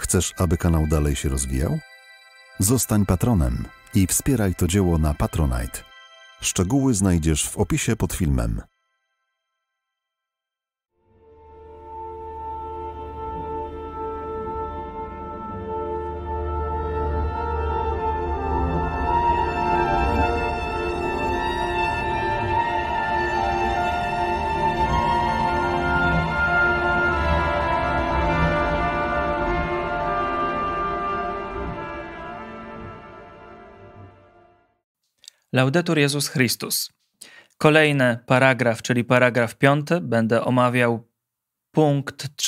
Chcesz, aby kanał dalej się rozwijał? Zostań patronem i wspieraj to dzieło na Patronite. Szczegóły znajdziesz w opisie pod filmem. Laudetur Jezus Chrystus. Kolejny paragraf, czyli paragraf 5, będę omawiał punkt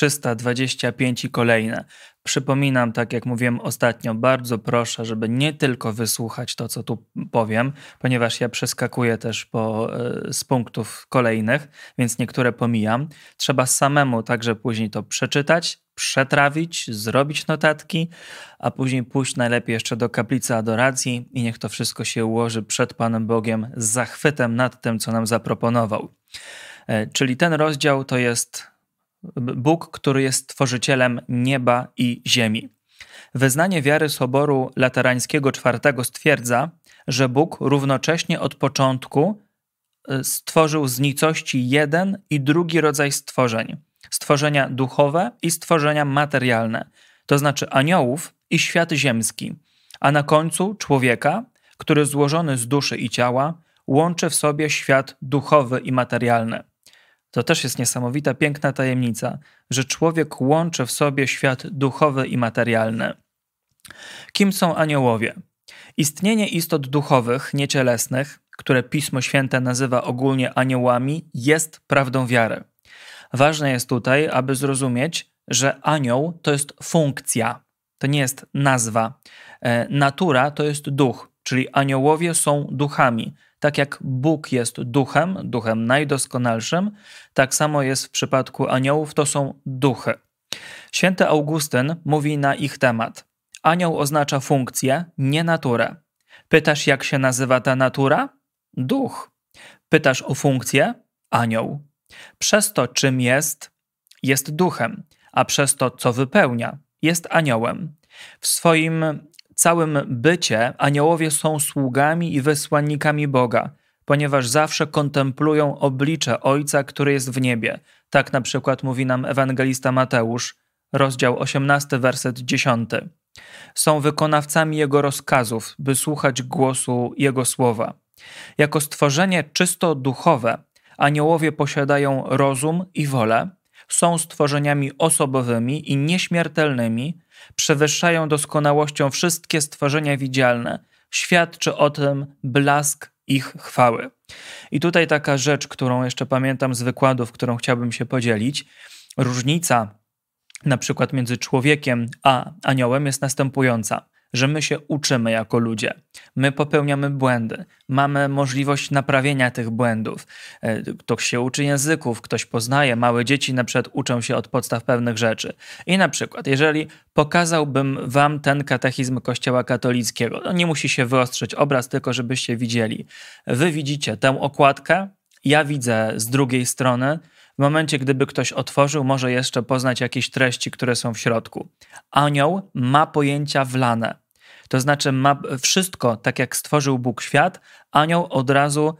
325 i kolejne. Przypominam, tak jak mówiłem ostatnio, bardzo proszę, żeby nie tylko wysłuchać to, co tu powiem, ponieważ ja przeskakuję też z punktów kolejnych, więc niektóre pomijam. Trzeba samemu także później to przeczytać, przetrawić, zrobić notatki, a później pójść najlepiej jeszcze do kaplicy adoracji i niech to wszystko się ułoży przed Panem Bogiem z zachwytem nad tym, co nam zaproponował. Czyli ten rozdział to jest Bóg, który jest stworzycielem nieba i ziemi. Wyznanie wiary Soboru Laterańskiego IV stwierdza, że Bóg równocześnie od początku stworzył z nicości jeden i drugi rodzaj stworzeń. Stworzenia duchowe i stworzenia materialne, to znaczy aniołów i świat ziemski, a na końcu człowieka, który złożony z duszy i ciała łączy w sobie świat duchowy i materialny. To też jest niesamowita, piękna tajemnica, że człowiek łączy w sobie świat duchowy i materialny. Kim są aniołowie? Istnienie istot duchowych, niecielesnych, które Pismo Święte nazywa ogólnie aniołami, jest prawdą wiary. Ważne jest tutaj, aby zrozumieć, że anioł to jest funkcja, to nie jest nazwa. Natura to jest duch, czyli aniołowie są duchami. Tak jak Bóg jest duchem najdoskonalszym, tak samo jest w przypadku aniołów, to są duchy. Święty Augustyn mówi na ich temat. Anioł oznacza funkcję, nie naturę. Pytasz, jak się nazywa ta natura? Duch. Pytasz o funkcję? Anioł. Przez to, czym jest duchem, a przez to, co wypełnia, jest aniołem. W swoim całym bycie aniołowie są sługami i wysłannikami Boga, ponieważ zawsze kontemplują oblicze Ojca, który jest w niebie. Tak na przykład mówi nam ewangelista Mateusz, rozdział 18, werset 10. Są wykonawcami Jego rozkazów, by słuchać głosu Jego słowa. Jako stworzenie czysto duchowe, aniołowie posiadają rozum i wolę, są stworzeniami osobowymi i nieśmiertelnymi, przewyższają doskonałością wszystkie stworzenia widzialne. Świadczy o tym blask ich chwały. I tutaj taka rzecz, którą jeszcze pamiętam z wykładów, którą chciałbym się podzielić. Różnica na przykład między człowiekiem a aniołem jest następująca, że my się uczymy jako ludzie. My popełniamy błędy. Mamy możliwość naprawienia tych błędów. Ktoś się uczy języków, ktoś poznaje. Małe dzieci na przykład uczą się od podstaw pewnych rzeczy. I na przykład, jeżeli pokazałbym wam ten katechizm Kościoła katolickiego, to nie musi się wyostrzyć obraz, tylko żebyście widzieli. Wy widzicie tę okładkę, ja widzę z drugiej strony. W momencie, gdyby ktoś otworzył, może jeszcze poznać jakieś treści, które są w środku. Anioł ma pojęcia wlane. To znaczy ma wszystko, tak jak stworzył Bóg świat, anioł od razu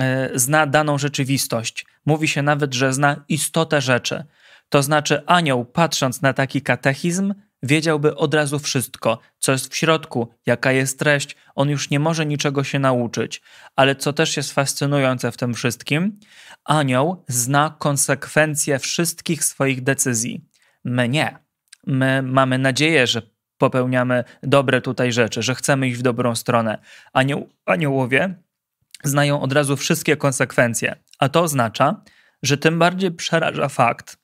zna daną rzeczywistość. Mówi się nawet, że zna istotę rzeczy. To znaczy anioł, patrząc na taki katechizm, wiedziałby od razu wszystko, co jest w środku, jaka jest treść. On już nie może niczego się nauczyć. Ale co też jest fascynujące w tym wszystkim, anioł zna konsekwencje wszystkich swoich decyzji. My nie. My mamy nadzieję, że popełniamy dobre tutaj rzeczy, że chcemy iść w dobrą stronę. Aniołowie znają od razu wszystkie konsekwencje, a to oznacza, że tym bardziej przeraża fakt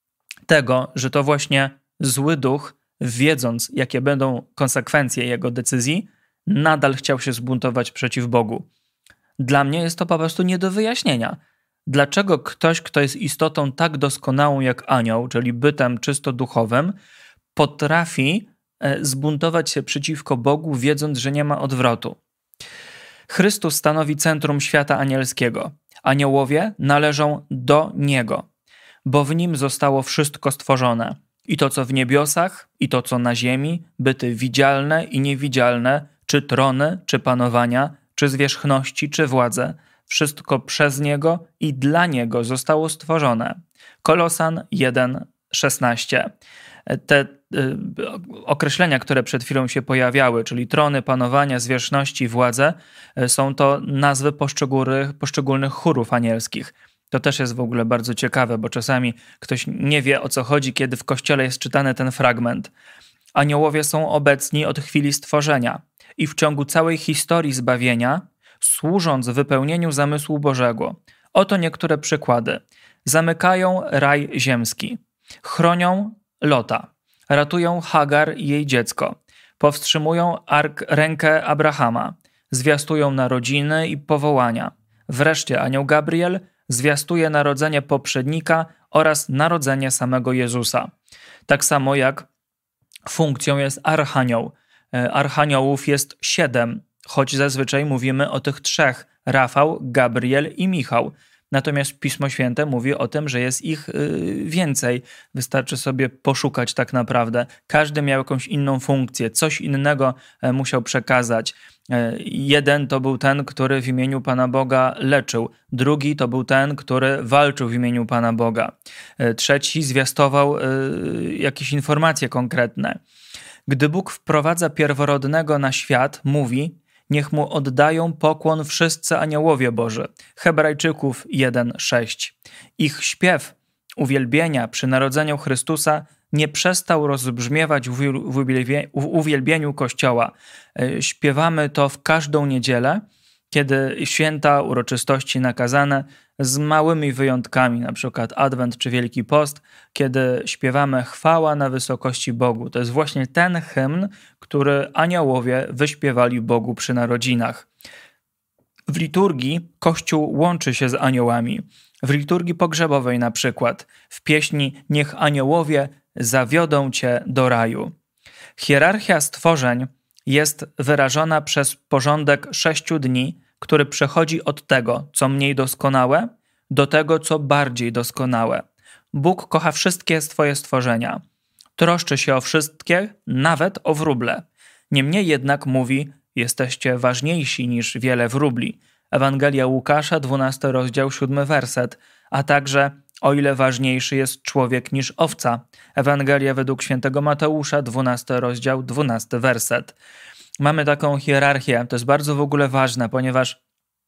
tego, że to właśnie zły duch, wiedząc, jakie będą konsekwencje jego decyzji, nadal chciał się zbuntować przeciw Bogu. Dla mnie jest to po prostu nie do wyjaśnienia. Dlaczego ktoś, kto jest istotą tak doskonałą jak anioł, czyli bytem czysto duchowym, potrafi zbuntować się przeciwko Bogu, wiedząc, że nie ma odwrotu? Chrystus stanowi centrum świata anielskiego. Aniołowie należą do Niego, bo w Nim zostało wszystko stworzone. i to, co w niebiosach, i to, co na ziemi, byty widzialne i niewidzialne, czy trony, czy panowania, czy zwierzchności, czy władze. Wszystko przez Niego i dla Niego zostało stworzone. Kolosan 1:16. Te określenia, które przed chwilą się pojawiały, czyli trony, panowania, zwierzchności, władze, są to nazwy poszczególnych chórów anielskich. To też jest w ogóle bardzo ciekawe, bo czasami ktoś nie wie, o co chodzi, kiedy w Kościele jest czytany ten fragment. Aniołowie są obecni od chwili stworzenia i w ciągu całej historii zbawienia, służąc wypełnieniu zamysłu Bożego. Oto niektóre przykłady. Zamykają raj ziemski, chronią Lota, ratują Hagar i jej dziecko, powstrzymują rękę Abrahama, zwiastują narodziny i powołania. Wreszcie anioł Gabriel zwiastuje narodzenie poprzednika oraz narodzenie samego Jezusa. Tak samo jak funkcją jest archanioł. Archaniołów jest 7, choć zazwyczaj mówimy o tych 3: Rafał, Gabriel i Michał. Natomiast Pismo Święte mówi o tym, że jest ich więcej. Wystarczy sobie poszukać tak naprawdę. Każdy miał jakąś inną funkcję, coś innego musiał przekazać. Jeden to był ten, który w imieniu Pana Boga leczył. Drugi to był ten, który walczył w imieniu Pana Boga. Trzeci zwiastował jakieś informacje konkretne. Gdy Bóg wprowadza pierworodnego na świat, mówi: niech mu oddają pokłon wszyscy aniołowie Boży. Hebrajczyków 1:6. Ich śpiew uwielbienia przy narodzeniu Chrystusa nie przestał rozbrzmiewać w uwielbieniu Kościoła. Śpiewamy to w każdą niedzielę, kiedy święta, uroczystości nakazane, z małymi wyjątkami, na przykład Adwent czy Wielki Post, kiedy śpiewamy chwała na wysokości Bogu. To jest właśnie ten hymn, który aniołowie wyśpiewali Bogu przy narodzinach. W liturgii Kościół łączy się z aniołami. W liturgii pogrzebowej na przykład, w pieśni Niech aniołowie zawiodą Cię do raju. Hierarchia stworzeń jest wyrażona przez porządek 6 dni, który przechodzi od tego, co mniej doskonałe, do tego, co bardziej doskonałe. Bóg kocha wszystkie swoje stworzenia. Troszczy się o wszystkie, nawet o wróble. Niemniej jednak mówi: jesteście ważniejsi niż wiele wróbli. Ewangelia Łukasza, 12 rozdział, 7 werset, a także o ile ważniejszy jest człowiek niż owca. Ewangelia według świętego Mateusza, 12 rozdział, 12 werset. Mamy taką hierarchię, to jest bardzo w ogóle ważne, ponieważ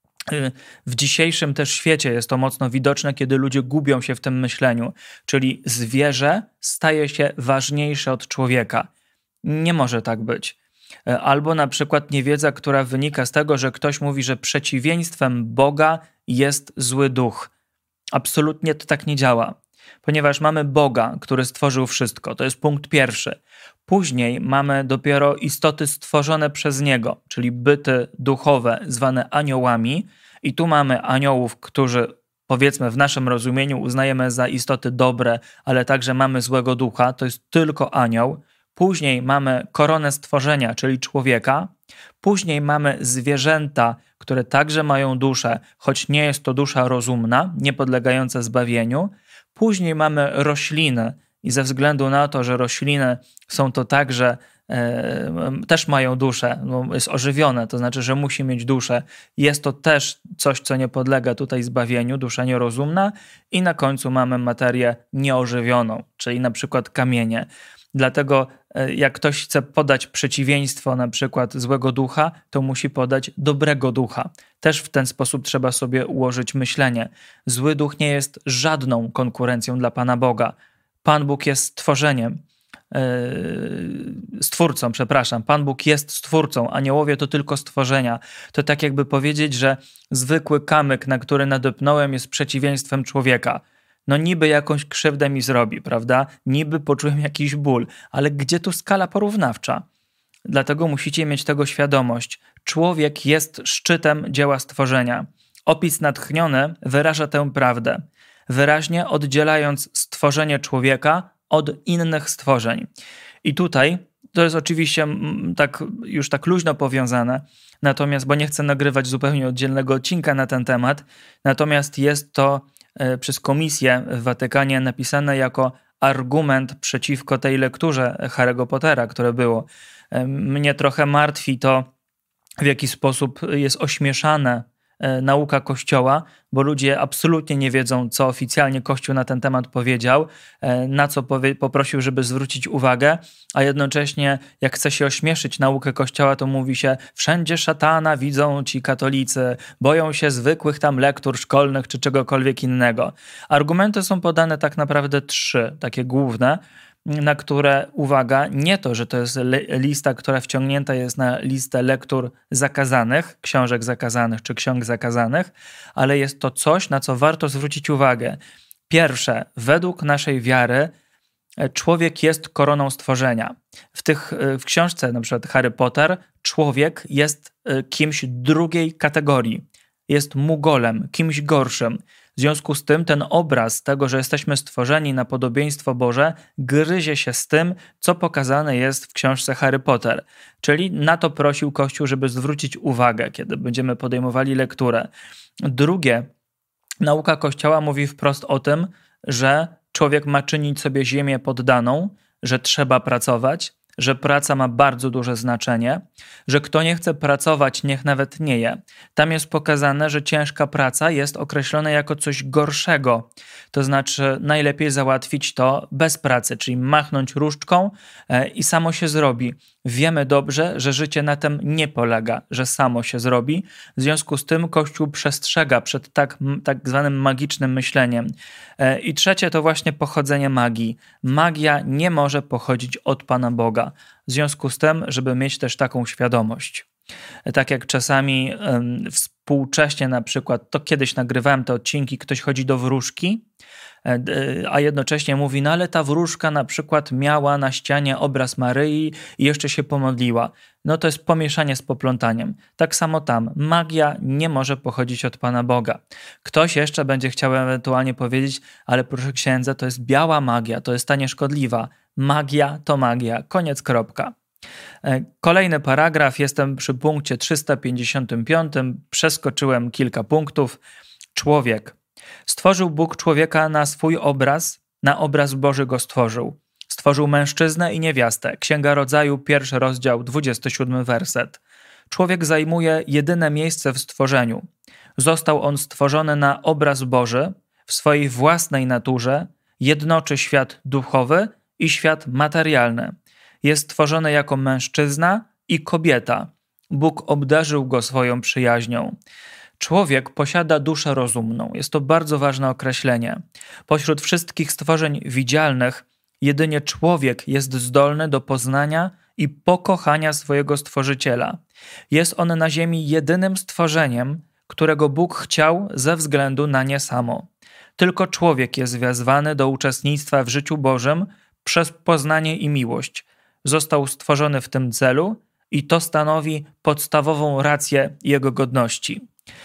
w dzisiejszym też świecie jest to mocno widoczne, kiedy ludzie gubią się w tym myśleniu, czyli zwierzę staje się ważniejsze od człowieka. Nie może tak być. Albo na przykład niewiedza, która wynika z tego, że ktoś mówi, że przeciwieństwem Boga jest zły duch. Absolutnie to tak nie działa, ponieważ mamy Boga, który stworzył wszystko. To jest punkt pierwszy. Później mamy dopiero istoty stworzone przez Niego, czyli byty duchowe zwane aniołami. I tu mamy aniołów, którzy powiedzmy w naszym rozumieniu uznajemy za istoty dobre, ale także mamy złego ducha, to jest tylko anioł. Później mamy koronę stworzenia, czyli człowieka. Później mamy zwierzęta, które także mają duszę, choć nie jest to dusza rozumna, nie podlegająca zbawieniu. Później mamy rośliny i ze względu na to, że rośliny są to także, też mają duszę, no jest ożywione, to znaczy, że musi mieć duszę. Jest to też coś, co nie podlega tutaj zbawieniu, dusza nierozumna. I na końcu mamy materię nieożywioną, czyli na przykład kamienie. Dlatego jak ktoś chce podać przeciwieństwo na przykład złego ducha, to musi podać dobrego ducha. Też w ten sposób trzeba sobie ułożyć myślenie. Zły duch nie jest żadną konkurencją dla Pana Boga. Pan Bóg jest stwórcą. Pan Bóg jest stwórcą, aniołowie to tylko stworzenia. To tak jakby powiedzieć, że zwykły kamyk, na który nadepnąłem, jest przeciwieństwem człowieka. No niby jakąś krzywdę mi zrobi, prawda? Niby poczułem jakiś ból, ale gdzie tu skala porównawcza? Dlatego musicie mieć tego świadomość. Człowiek jest szczytem dzieła stworzenia. Opis natchniony wyraża tę prawdę, wyraźnie oddzielając stworzenie człowieka od innych stworzeń. I tutaj to jest oczywiście już tak luźno powiązane, natomiast, bo nie chcę nagrywać zupełnie oddzielnego odcinka na ten temat, natomiast jest to przez komisję w Watykanie napisane jako argument przeciwko tej lekturze Harry'ego Pottera, które było. Mnie trochę martwi to, w jaki sposób jest ośmieszane nauka Kościoła, bo ludzie absolutnie nie wiedzą, co oficjalnie Kościół na ten temat powiedział, na co poprosił, żeby zwrócić uwagę, a jednocześnie jak chce się ośmieszyć naukę Kościoła, to mówi się, wszędzie szatana widzą ci katolicy, boją się zwykłych tam lektur szkolnych czy czegokolwiek innego. Argumenty są podane tak naprawdę 3, takie główne, na które, uwaga, nie to, że to jest lista, która wciągnięta jest na listę lektur zakazanych, książek zakazanych czy ksiąg zakazanych, ale jest to coś, na co warto zwrócić uwagę. Pierwsze, według naszej wiary człowiek jest koroną stworzenia. W książce na przykład Harry Potter człowiek jest kimś drugiej kategorii. Jest mugolem, kimś gorszym. W związku z tym ten obraz tego, że jesteśmy stworzeni na podobieństwo Boże, gryzie się z tym, co pokazane jest w książce Harry Potter. Czyli na to prosił Kościół, żeby zwrócić uwagę, kiedy będziemy podejmowali lekturę. Drugie, nauka Kościoła mówi wprost o tym, że człowiek ma czynić sobie ziemię poddaną, że trzeba pracować, że praca ma bardzo duże znaczenie, że kto nie chce pracować, niech nawet nie je. Tam jest pokazane, że ciężka praca jest określona jako coś gorszego. To znaczy najlepiej załatwić to bez pracy, czyli machnąć różdżką i samo się zrobi. Wiemy dobrze, że życie na tym nie polega, że samo się zrobi. W związku z tym Kościół przestrzega przed tak zwanym magicznym myśleniem. I trzecie to właśnie pochodzenie magii. Magia nie może pochodzić od Pana Boga. W związku z tym, żeby mieć też taką świadomość. Tak jak czasami współcześnie na przykład, to kiedyś nagrywałem te odcinki, ktoś chodzi do wróżki, a jednocześnie mówi, no ale ta wróżka na przykład miała na ścianie obraz Maryi i jeszcze się pomodliła. No to jest pomieszanie z poplątaniem. Tak samo tam. Magia nie może pochodzić od Pana Boga. Ktoś jeszcze będzie chciał ewentualnie powiedzieć, ale proszę księdza, to jest biała magia, to jest ta nieszkodliwa. Magia to magia. Koniec, kropka. Kolejny paragraf, jestem przy punkcie 355, przeskoczyłem kilka punktów. Człowiek. Stworzył Bóg człowieka na swój obraz, na obraz Boży go stworzył. Stworzył mężczyznę i niewiastę. Księga Rodzaju, 1 rozdział, 27 werset. Człowiek zajmuje jedyne miejsce w stworzeniu. Został on stworzony na obraz Boży, w swojej własnej naturze, jednoczy świat duchowy i świat materialny. Jest stworzony jako mężczyzna i kobieta. Bóg obdarzył go swoją przyjaźnią. Człowiek posiada duszę rozumną. Jest to bardzo ważne określenie. Pośród wszystkich stworzeń widzialnych jedynie człowiek jest zdolny do poznania i pokochania swojego Stworzyciela. Jest on na ziemi jedynym stworzeniem, którego Bóg chciał ze względu na nie samo. Tylko człowiek jest wezwany do uczestnictwa w życiu Bożym przez poznanie i miłość. Został stworzony w tym celu i to stanowi podstawową rację jego godności.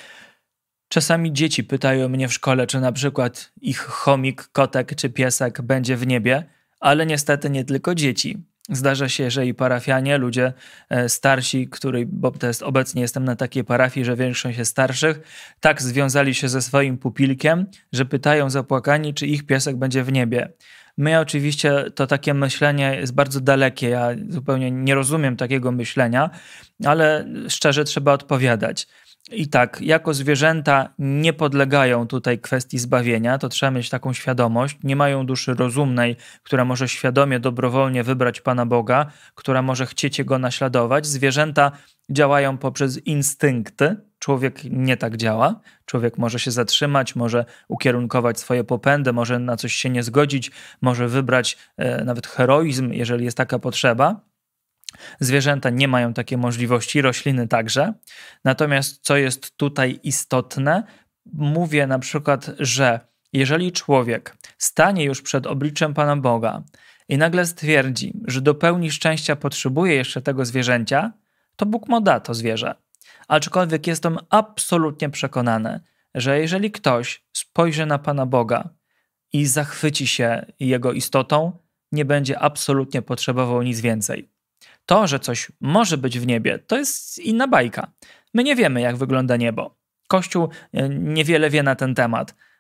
Czasami dzieci pytają mnie w szkole, czy na przykład ich chomik, kotek czy piesek będzie w niebie, ale niestety nie tylko dzieci. Zdarza się, że i parafianie, ludzie starsi, bo obecnie jestem na takiej parafii, że większość jest starszych, tak związali się ze swoim pupilkiem, że pytają zapłakani, czy ich piesek będzie w niebie. My oczywiście to takie myślenie jest bardzo dalekie, ja zupełnie nie rozumiem takiego myślenia, ale szczerze trzeba odpowiadać. I tak, jako zwierzęta nie podlegają tutaj kwestii zbawienia, to trzeba mieć taką świadomość, nie mają duszy rozumnej, która może świadomie, dobrowolnie wybrać Pana Boga, która może chcieć Jego naśladować. Zwierzęta działają poprzez instynkty, człowiek nie tak działa, człowiek może się zatrzymać, może ukierunkować swoje popędy, może na coś się nie zgodzić, może wybrać nawet heroizm, jeżeli jest taka potrzeba. Zwierzęta nie mają takiej możliwości, rośliny także. Natomiast co jest tutaj istotne, mówię na przykład, że jeżeli człowiek stanie już przed obliczem Pana Boga i nagle stwierdzi, że do pełni szczęścia potrzebuje jeszcze tego zwierzęcia, to Bóg mu da to zwierzę. Aczkolwiek jestem absolutnie przekonany, że jeżeli ktoś spojrzy na Pana Boga i zachwyci się Jego istotą, nie będzie absolutnie potrzebował nic więcej. To, że coś może być w niebie, to jest inna bajka. My nie wiemy, jak wygląda niebo. Kościół niewiele wie na ten temat.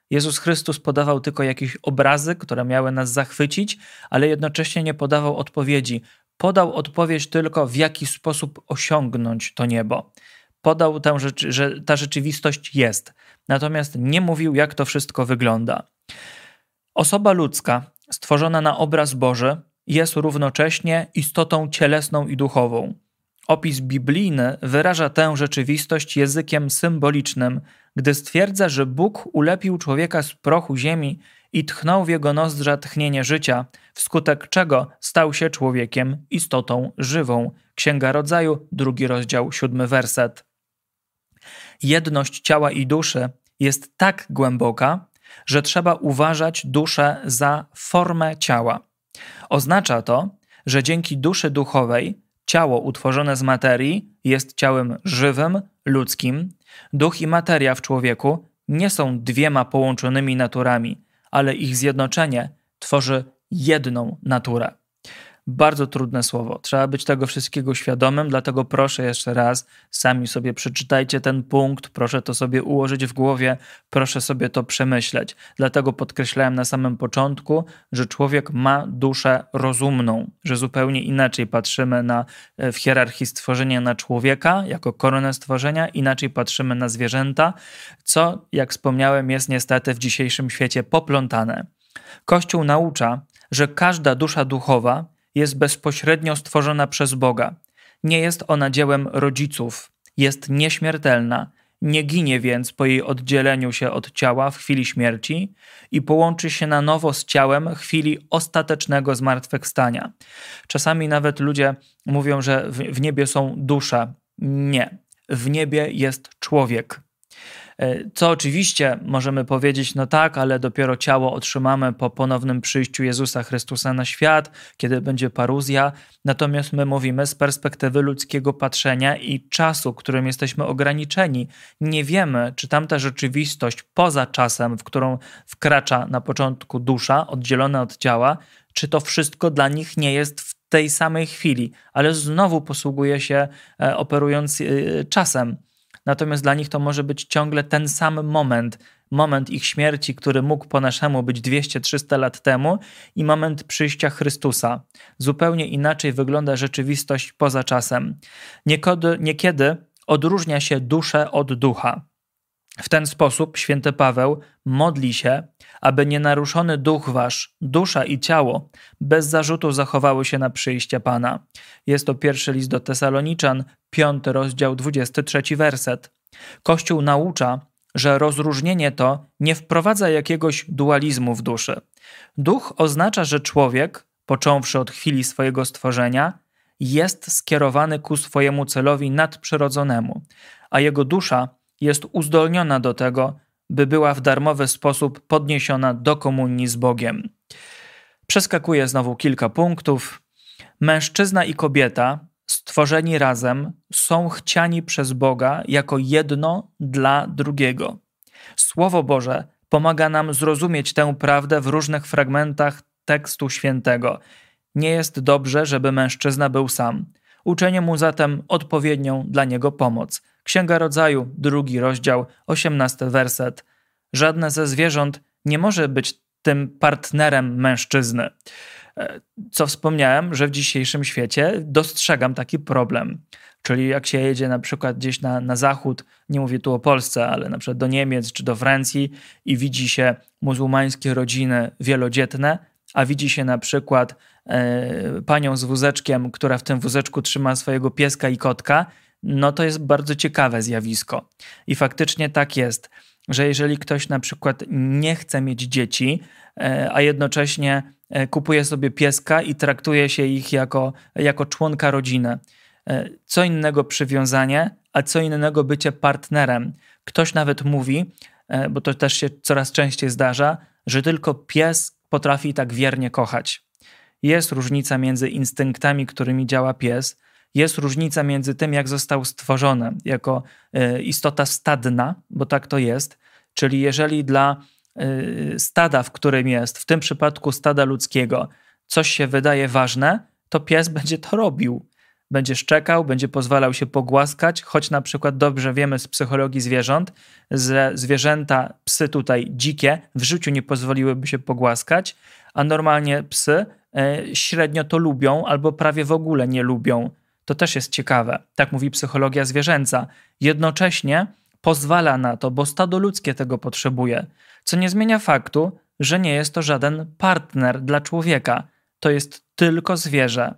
Jezus Chrystus podawał tylko jakieś obrazy, które miały nas zachwycić, ale jednocześnie nie podawał odpowiedzi. Podał odpowiedź tylko, w jaki sposób osiągnąć to niebo. Podał tę rzecz, że ta rzeczywistość jest, natomiast nie mówił, jak to wszystko wygląda. Osoba ludzka, stworzona na obraz Boży, jest równocześnie istotą cielesną i duchową. Opis biblijny wyraża tę rzeczywistość językiem symbolicznym, gdy stwierdza, że Bóg ulepił człowieka z prochu ziemi i tchnął w jego nozdrza tchnienie życia, wskutek czego stał się człowiekiem, istotą żywą. Księga Rodzaju, 2 rozdział, 7 werset. Jedność ciała i duszy jest tak głęboka, że trzeba uważać duszę za formę ciała. Oznacza to, że dzięki duszy duchowej ciało utworzone z materii jest ciałem żywym, ludzkim. Duch i materia w człowieku nie są dwiema połączonymi naturami, ale ich zjednoczenie tworzy jedną naturę. Bardzo trudne słowo. Trzeba być tego wszystkiego świadomym, dlatego proszę jeszcze raz, sami sobie przeczytajcie ten punkt, proszę to sobie ułożyć w głowie, proszę sobie to przemyśleć. Dlatego podkreślałem na samym początku, że człowiek ma duszę rozumną, że zupełnie inaczej patrzymy w hierarchii stworzenia na człowieka jako koronę stworzenia, inaczej patrzymy na zwierzęta, co, jak wspomniałem, jest niestety w dzisiejszym świecie poplątane. Kościół naucza, że każda dusza duchowa jest bezpośrednio stworzona przez Boga. Nie jest ona dziełem rodziców, jest nieśmiertelna, nie ginie więc po jej oddzieleniu się od ciała w chwili śmierci i połączy się na nowo z ciałem w chwili ostatecznego zmartwychwstania. Czasami nawet ludzie mówią, że w niebie są dusze. Nie, w niebie jest człowiek. Co oczywiście możemy powiedzieć, no tak, ale dopiero ciało otrzymamy po ponownym przyjściu Jezusa Chrystusa na świat, kiedy będzie paruzja. Natomiast my mówimy z perspektywy ludzkiego patrzenia i czasu, którym jesteśmy ograniczeni. Nie wiemy, czy tamta rzeczywistość poza czasem, w którą wkracza na początku dusza, oddzielona od ciała, czy to wszystko dla nich nie jest w tej samej chwili, ale znowu posługuje się operując czasem. Natomiast dla nich to może być ciągle ten sam moment ich śmierci, który mógł po naszemu być 200-300 lat temu i moment przyjścia Chrystusa. Zupełnie inaczej wygląda rzeczywistość poza czasem. Niekiedy odróżnia się duszę od ducha. W ten sposób święty Paweł modli się, aby nienaruszony duch wasz, dusza i ciało bez zarzutu zachowały się na przyjście Pana. Jest to pierwszy list do Tesaloniczan, 5 rozdział, 23 werset. Kościół naucza, że rozróżnienie to nie wprowadza jakiegoś dualizmu w duszy. Duch oznacza, że człowiek, począwszy od chwili swojego stworzenia, jest skierowany ku swojemu celowi nadprzyrodzonemu, a jego dusza jest uzdolniona do tego, by była w darmowy sposób podniesiona do komunii z Bogiem. Przeskakuję znowu kilka punktów. Mężczyzna i kobieta, stworzeni razem, są chciani przez Boga jako jedno dla drugiego. Słowo Boże pomaga nam zrozumieć tę prawdę w różnych fragmentach tekstu świętego. Nie jest dobrze, żeby mężczyzna był sam. Uczynię mu zatem odpowiednią dla niego pomoc. Księga Rodzaju, 2 rozdział, 18 werset. Żadne ze zwierząt nie może być tym partnerem mężczyzny. Co wspomniałem, że w dzisiejszym świecie dostrzegam taki problem. Czyli jak się jedzie na przykład gdzieś na zachód, nie mówię tu o Polsce, ale na przykład do Niemiec czy do Francji i widzi się muzułmańskie rodziny wielodzietne, a widzi się na przykład panią z wózeczkiem, która w tym wózeczku trzyma swojego pieska i kotka, no to jest bardzo ciekawe zjawisko. I faktycznie tak jest, że jeżeli ktoś na przykład nie chce mieć dzieci, a jednocześnie kupuje sobie pieska i traktuje się ich jako członka rodziny, co innego przywiązanie, a co innego bycie partnerem. Ktoś nawet mówi, bo to też się coraz częściej zdarza, że tylko pies potrafi tak wiernie kochać. Jest różnica między instynktami, którymi działa pies, jest różnica między tym, jak został stworzony jako istota stadna, bo tak to jest, czyli jeżeli dla stada, w którym jest, w tym przypadku stada ludzkiego, coś się wydaje ważne, to pies będzie to robił. będzie szczekał, będzie pozwalał się pogłaskać, choć na przykład dobrze wiemy z psychologii zwierząt, że zwierzęta, psy tutaj dzikie, w życiu nie pozwoliłyby się pogłaskać, a normalnie psy średnio to lubią albo prawie w ogóle nie lubią. To też jest ciekawe. Tak mówi psychologia zwierzęca. Jednocześnie pozwala na to, bo stado ludzkie tego potrzebuje, co nie zmienia faktu, że nie jest to żaden partner dla człowieka. To jest tylko zwierzę.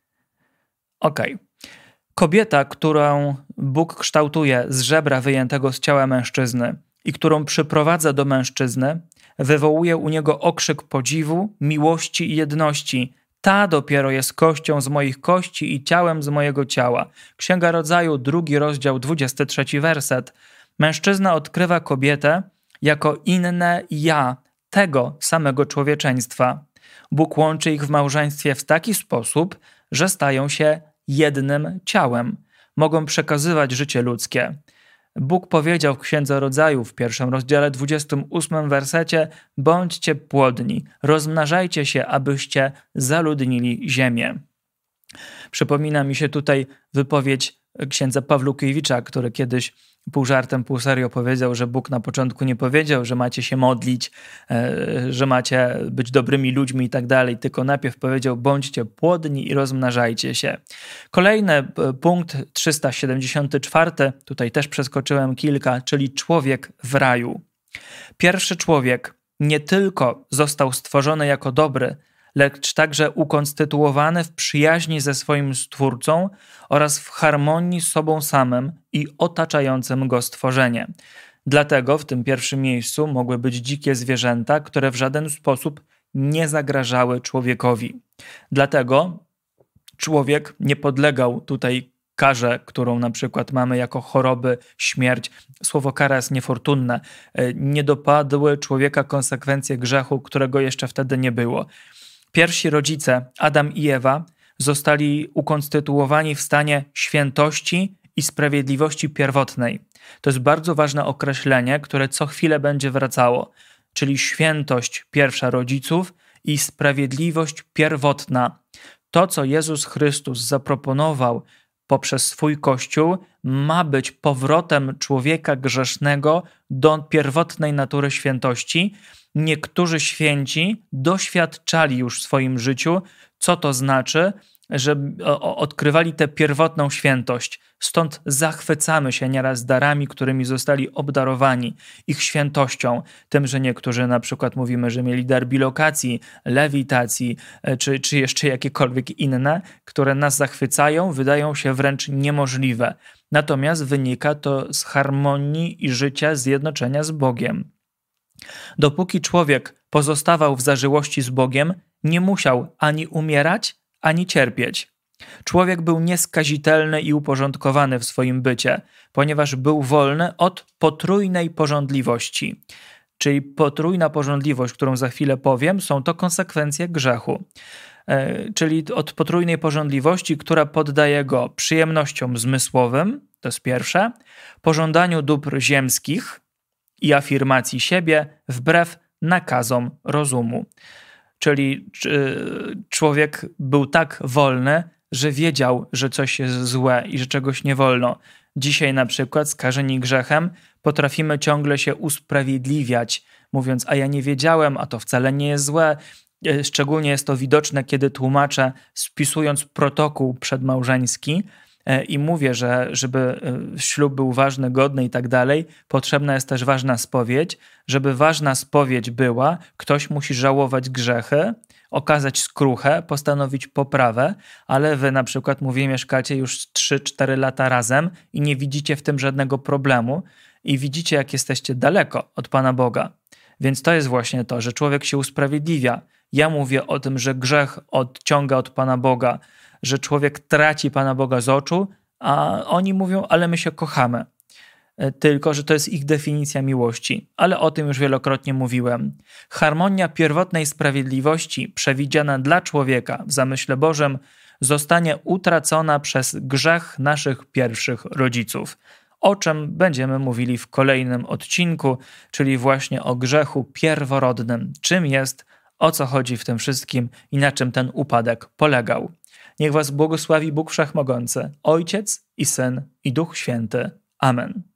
Okej. Kobieta, którą Bóg kształtuje z żebra wyjętego z ciała mężczyzny i którą przyprowadza do mężczyzny, wywołuje u niego okrzyk podziwu, miłości i jedności. Ta dopiero jest kością z moich kości i ciałem z mojego ciała. Księga Rodzaju, 2 rozdział, 23 werset. Mężczyzna odkrywa kobietę jako inne ja, tego samego człowieczeństwa. Bóg łączy ich w małżeństwie w taki sposób, że stają się jednym ciałem. Mogą przekazywać życie ludzkie. Bóg powiedział w Księdze Rodzaju w 1 rozdziale 28 wersecie: bądźcie płodni, rozmnażajcie się, abyście zaludnili ziemię. Przypomina mi się tutaj wypowiedź księdza Pawlukiewicza, który kiedyś pół żartem, pół serio powiedział, że Bóg na początku nie powiedział, że macie się modlić, że macie być dobrymi ludźmi i tak dalej, tylko najpierw powiedział: bądźcie płodni i rozmnażajcie się. Kolejny punkt, 374, tutaj też przeskoczyłem kilka, czyli człowiek w raju. Pierwszy człowiek nie tylko został stworzony jako dobry, lecz także ukonstytuowany w przyjaźni ze swoim Stwórcą oraz w harmonii z sobą samym i otaczającym go stworzenie. Dlatego w tym pierwszym miejscu mogły być dzikie zwierzęta, które w żaden sposób nie zagrażały człowiekowi. Dlatego człowiek nie podlegał tutaj karze, którą na przykład mamy jako choroby, śmierć. Słowo kara jest niefortunne. Nie dopadły człowieka konsekwencje grzechu, którego jeszcze wtedy nie było. Pierwsi rodzice, Adam i Ewa, zostali ukonstytuowani w stanie świętości i sprawiedliwości pierwotnej. To jest bardzo ważne określenie, które co chwilę będzie wracało, czyli świętość pierwsza rodziców i sprawiedliwość pierwotna. To, co Jezus Chrystus zaproponował poprzez swój Kościół, ma być powrotem człowieka grzesznego do pierwotnej natury świętości. Niektórzy święci doświadczali już w swoim życiu, co to znaczy, że odkrywali tę pierwotną świętość. Stąd zachwycamy się nieraz darami, którymi zostali obdarowani, ich świętością. Tym, że niektórzy na przykład mówimy, że mieli dar bilokacji, lewitacji, czy jeszcze jakiekolwiek inne, które nas zachwycają, wydają się wręcz niemożliwe. Natomiast wynika to z harmonii i życia, zjednoczenia z Bogiem. Dopóki człowiek pozostawał w zażyłości z Bogiem, nie musiał ani umierać, ani cierpieć. Człowiek był nieskazitelny i uporządkowany w swoim bycie, ponieważ był wolny od potrójnej pożądliwości. Czyli potrójna pożądliwość, którą za chwilę powiem, są to konsekwencje grzechu. Czyli od potrójnej pożądliwości, która poddaje go przyjemnościom zmysłowym, to jest pierwsze, pożądaniu dóbr ziemskich i afirmacji siebie wbrew nakazom rozumu. Czyli człowiek był tak wolny, że wiedział, że coś jest złe i że czegoś nie wolno. Dzisiaj na przykład skażeni grzechem potrafimy ciągle się usprawiedliwiać, mówiąc: a ja nie wiedziałem, a to wcale nie jest złe. Szczególnie jest to widoczne, kiedy tłumaczę, spisując protokół przedmałżeński i mówię, że żeby ślub był ważny, godny i tak dalej, potrzebna jest też ważna spowiedź. Żeby ważna spowiedź była, ktoś musi żałować grzechy, okazać skruchę, postanowić poprawę, ale wy na przykład, mówię, mieszkacie już 3-4 lata razem i nie widzicie w tym żadnego problemu i widzicie, jak jesteście daleko od Pana Boga. Więc to jest właśnie to, że człowiek się usprawiedliwia. Ja mówię o tym, że grzech odciąga od Pana Boga, że człowiek traci Pana Boga z oczu, a oni mówią: ale my się kochamy. Tylko że to jest ich definicja miłości. Ale o tym już wielokrotnie mówiłem. Harmonia pierwotnej sprawiedliwości przewidziana dla człowieka w zamyśle Bożym zostanie utracona przez grzech naszych pierwszych rodziców. O czym będziemy mówili w kolejnym odcinku, czyli właśnie o grzechu pierworodnym. Czym jest, o co chodzi w tym wszystkim i na czym ten upadek polegał. Niech was błogosławi Bóg Wszechmogący, Ojciec i Syn i Duch Święty. Amen.